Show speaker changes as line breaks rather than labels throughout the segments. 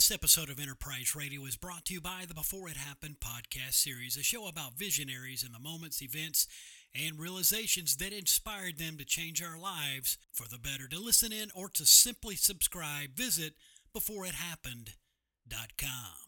This episode of Enterprise Radio is brought to you by the Before It Happened podcast series, a show about visionaries and the moments, events, and realizations that inspired them to change our lives for the better. To listen in or to simply subscribe, visit beforeithappened.com.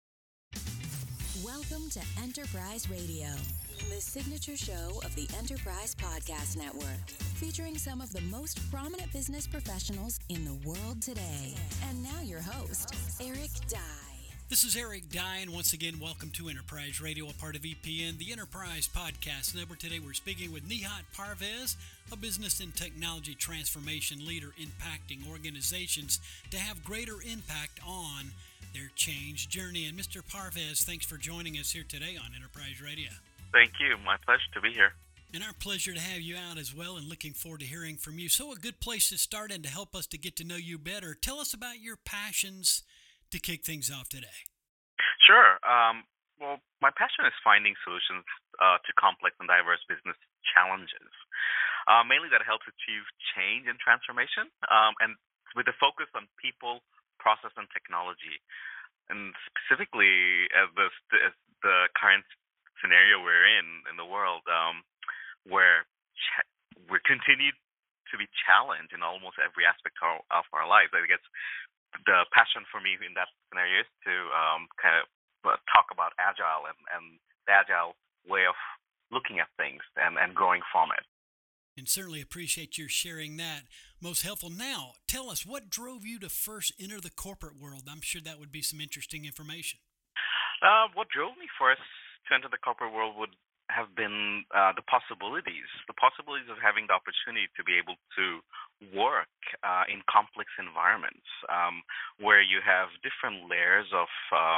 Welcome to Enterprise Radio, the signature show of the Enterprise Podcast Network, featuring some of the most prominent business professionals in the world today. And now your host, Eric Dye.
This is Eric Dye, and once again, welcome to Enterprise Radio, a part of EPN, the Enterprise Podcast Network. Today we're speaking with Nihat Parvez, a business and technology transformation leader impacting organizations to have greater impact on their change journey. And Mr. Parvez, thanks for joining us here today on Enterprise Radio.
Thank you. My pleasure to be here.
And our pleasure to have you out as well, and looking forward to hearing from you. So a good place to start and to help us to get to know you better. Tell us about your passions to kick things off today.
Sure. Well, my passion is finding solutions to complex and diverse business challenges, mainly that helps achieve change and transformation, and with a focus on people, process, and technology. And specifically, as the current scenario we're in the world, where we're continued to be challenged in almost every aspect of our lives. I guess the passion for me in that scenario is to kind of talk about agile and the agile way of looking at things and growing from it.
And certainly appreciate your sharing that. Most helpful. Now, tell us, what drove you to first enter the corporate world? I'm sure that would be some interesting information.
What drove me first to enter the corporate world would have been the possibilities of having the opportunity to be able to work in complex environments where you have different layers of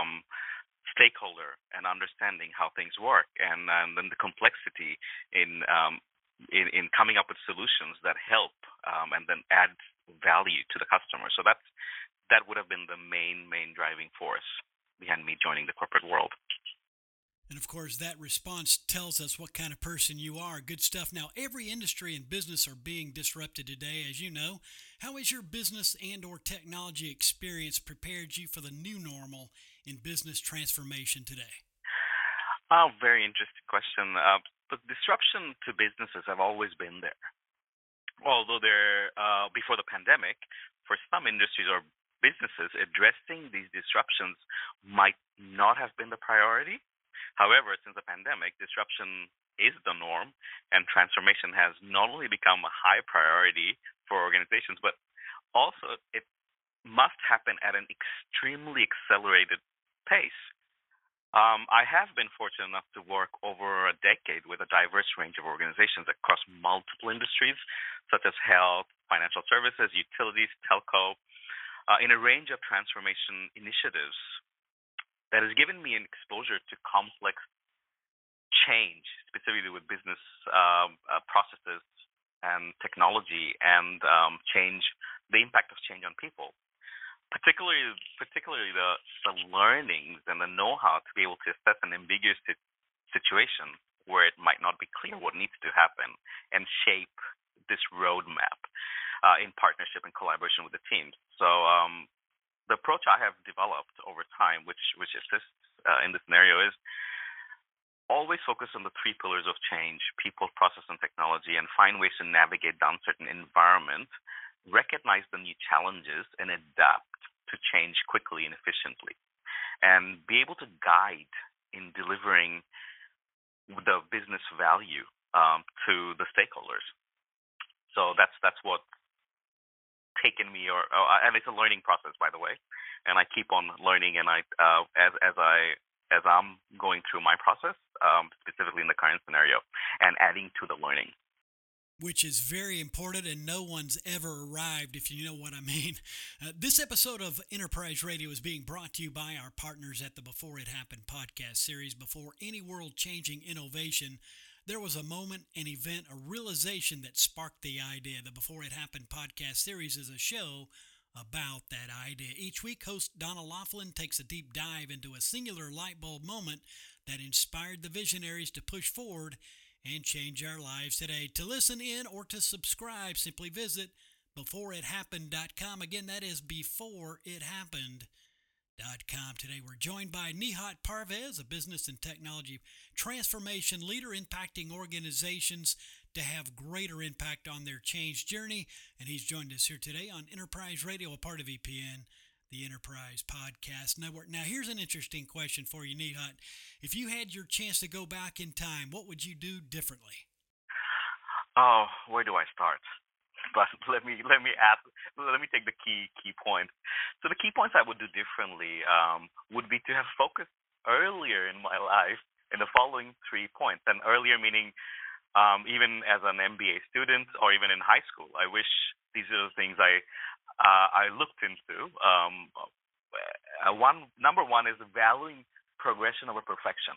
stakeholder and understanding how things work, and then the complexity in coming up with solutions that help and then add value to the customer. So that would have been the main driving force behind me joining the corporate world.
And of course, that response tells us what kind of person you are. Good stuff. Now, every industry and business are being disrupted today, as you know. How has your business and or technology experience prepared you for the new normal in business transformation today?
Very interesting question. The disruption to businesses have always been there. Although before the pandemic, for some industries or businesses, addressing these disruptions might not have been the priority. However, since the pandemic, disruption is the norm, and transformation has not only become a high priority for organizations, but also it must happen at an extremely accelerated pace. I have been fortunate enough to work over a decade with a diverse range of organizations across multiple industries, such as health, financial services, utilities, telco, in a range of transformation initiatives that has given me an exposure to complex change, specifically with business processes and technology, and the impact of change on people. Particularly the learnings and the know-how to be able to assess an ambiguous situation where it might not be clear what needs to happen, and shape this roadmap in partnership and collaboration with the teams. So the approach I have developed over time, which assists in this scenario, is always focus on the three pillars of change: people, process, and technology, and find ways to navigate the uncertain environment, recognize the new challenges, and adapt to change quickly and efficiently, and be able to guide in delivering the business value to the stakeholders. So that's what taken me, and it's a learning process, by the way, and I keep on learning, and as I'm going through my process, specifically in the current scenario, and adding to the learning.
Which is very important, and no one's ever arrived, if you know what I mean. This episode of Enterprise Radio is being brought to you by our partners at the Before It Happened podcast series. Before any world-changing innovation, there was a moment, an event, a realization that sparked the idea. The Before It Happened podcast series is a show about that idea. Each week, host Donna Laughlin takes a deep dive into a singular light bulb moment that inspired the visionaries to push forward and change our lives today. To listen in or to subscribe, simply visit beforeithappened.com. Again, that is beforeithappened.com. Today we're joined by Nihat Parvez, a business and technology transformation leader impacting organizations to have greater impact on their change journey. And he's joined us here today on Enterprise Radio, a part of EPN, the Enterprise Podcast Network. Now, here's an interesting question for you, Nihat. If you had your chance to go back in time, what would you do differently?
Oh, where do I start? But let me take the key points. So the key points I would do differently would be to have focused earlier in my life in the following 3 points. And earlier meaning even as an MBA student or even in high school. I wish these are the things I looked into. Number one is valuing progression over perfection.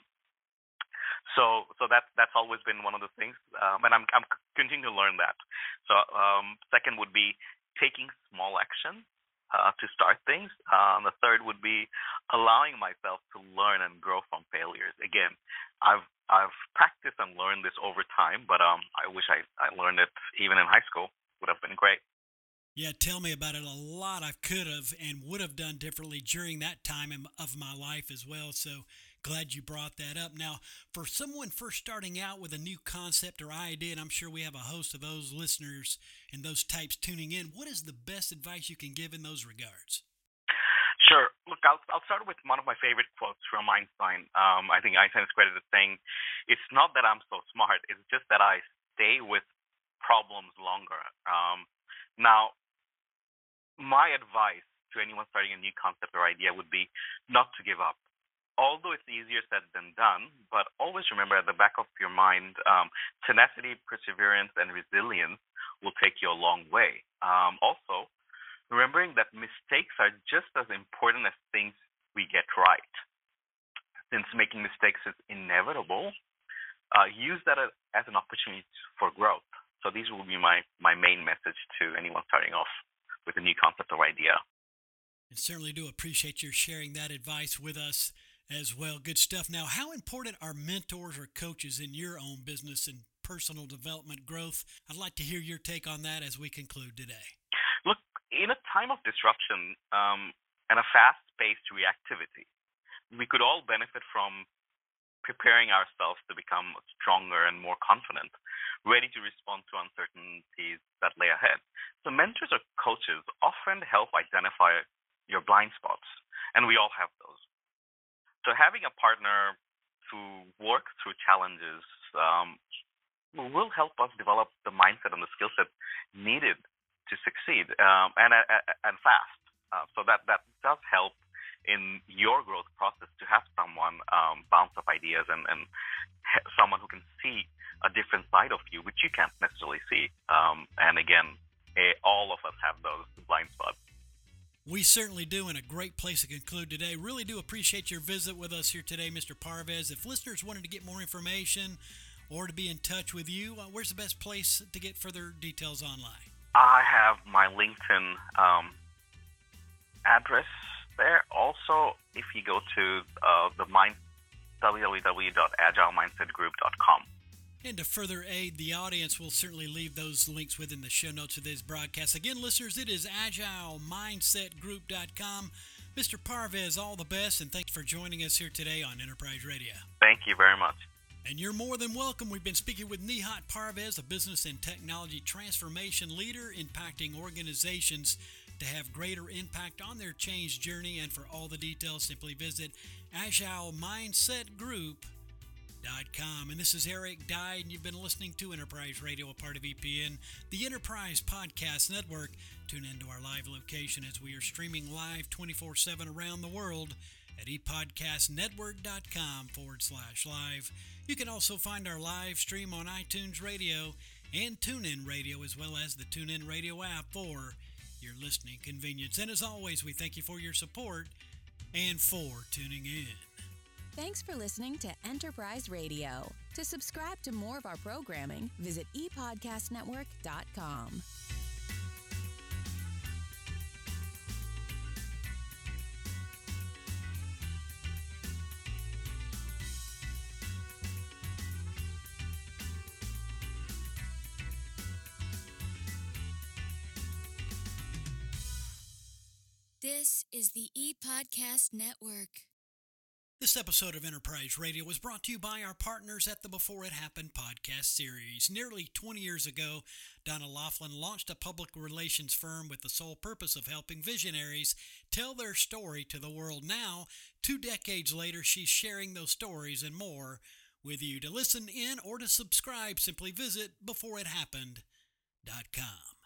So that's always been one of the things, and I'm continuing to learn that. So second would be taking small action to start things. The third would be allowing myself to learn and grow from failures. Again, I've practiced and learned this over time, but I wish I learned it even in high school. Would have been great.
Yeah, tell me about it. A lot I could have and would have done differently during that time of my life as well. So glad you brought that up. Now, for someone first starting out with a new concept or idea, and I'm sure we have a host of those listeners and those types tuning in, what is the best advice you can give in those regards?
Sure. Look, I'll start with one of my favorite quotes from Einstein. I think Einstein is credited with saying, "It's not that I'm so smart, it's just that I stay with problems longer." Now, my advice to anyone starting a new concept or idea would be not to give up. Although it's easier said than done, but always remember at the back of your mind, tenacity, perseverance, and resilience will take you a long way. Also, remembering that mistakes are just as important as things we get right. Since making mistakes is inevitable, use that as an opportunity for growth. So these will be my main message to anyone starting off with a new concept or idea.
And certainly do appreciate your sharing that advice with us as well. Good stuff. Now, how important are mentors or coaches in your own business and personal development growth? I'd like to hear your take on that as we conclude today.
Look, in a time of disruption and a fast-paced reactivity, we could all benefit from preparing ourselves to become stronger and more confident, ready to respond to uncertainties that lay ahead. So mentors or coaches often help identify your blind spots, and we all have those. So having a partner to work through challenges will help us develop the mindset and the skill set needed to succeed and fast. So that does help in your growth process to have someone bounce up ideas and someone who can see a different side of you, which you can't necessarily see. And again, all of us have those blind spots.
We certainly do, and a great place to conclude today. Really do appreciate your visit with us here today, Mr. Parvez. If listeners wanted to get more information or to be in touch with you, where's the best place to get further details online?
I have my LinkedIn address there. Also, if you go to www.agilemindsetgroup.com.
And to further aid the audience, we'll certainly leave those links within the show notes of this broadcast. Again, listeners, it is agilemindsetgroup.com. Mr. Parvez, all the best, and thanks for joining us here today on Enterprise Radio.
Thank you very much.
And you're more than welcome. We've been speaking with Nihat Parvez, a business and technology transformation leader impacting organizations to have greater impact on their change journey. And for all the details, simply visit agilemindsetgroup.com. And this is Eric Dye, and you've been listening to Enterprise Radio, a part of EPN, the Enterprise Podcast Network. Tune into our live location as we are streaming live 24/7 around the world at epodcastnetwork.com/live. You can also find our live stream on iTunes Radio and TuneIn Radio, as well as the TuneIn Radio app for your listening convenience. And as always, we thank you for your support and for tuning in.
Thanks for listening to Enterprise Radio. To subscribe to more of our programming, visit epodcastnetwork.com. This is the ePodcast Network.
This episode of Enterprise Radio was brought to you by our partners at the Before It Happened podcast series. Nearly 20 years ago, Donna Laughlin launched a public relations firm with the sole purpose of helping visionaries tell their story to the world. Now, 2 decades later, she's sharing those stories and more with you. To listen in or to subscribe, simply visit beforeithappened.com.